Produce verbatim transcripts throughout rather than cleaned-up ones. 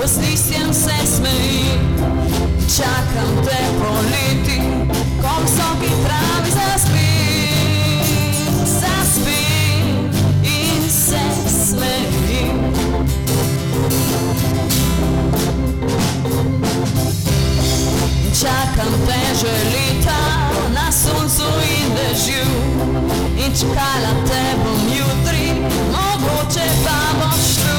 s listjem se smeji. Čakam te poleti, ko visoki travi zaspi, zaspi in se smeji. Čakam te že leta na soncu in dežju in čakala te bom jutri, mogoče pa boš tu,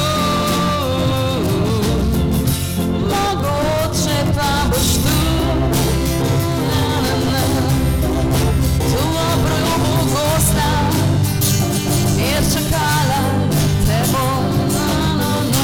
mogoče pa boš tu, na, na, na. Tu ob robu gozda, jer čakala te bom, na, na, na.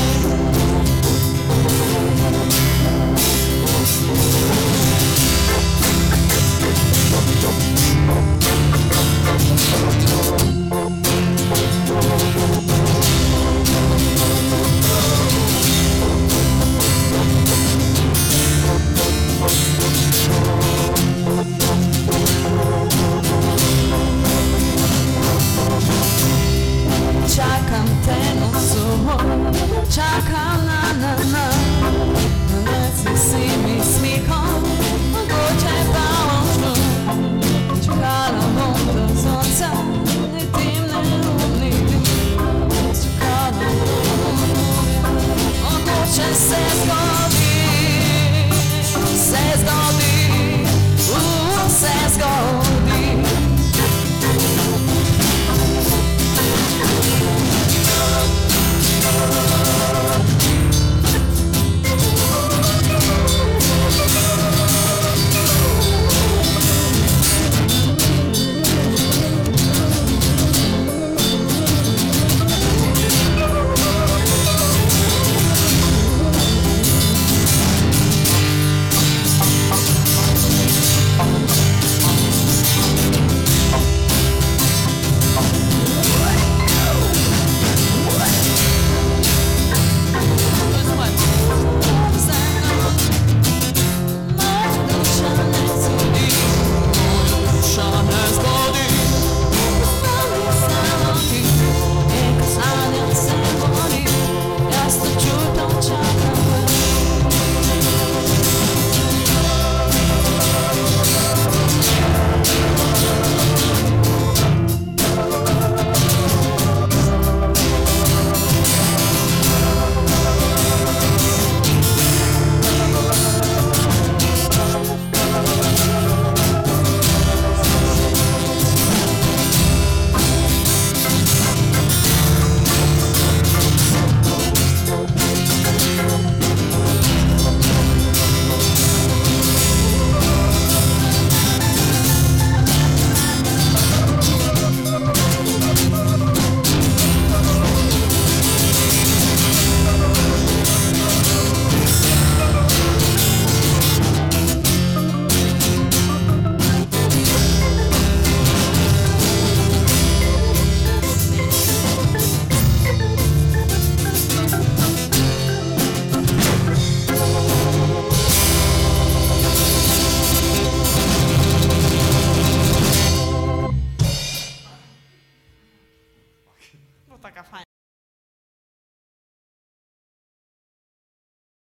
Čakam te nocu, čakam na na na, neci si mi smihom, mogoče pa boš tu. Čakala bom do zonca, niti ne umnim, čakala bom, mogoče se zgodi, se zgodi, uh, se zgodi. Taka fajna.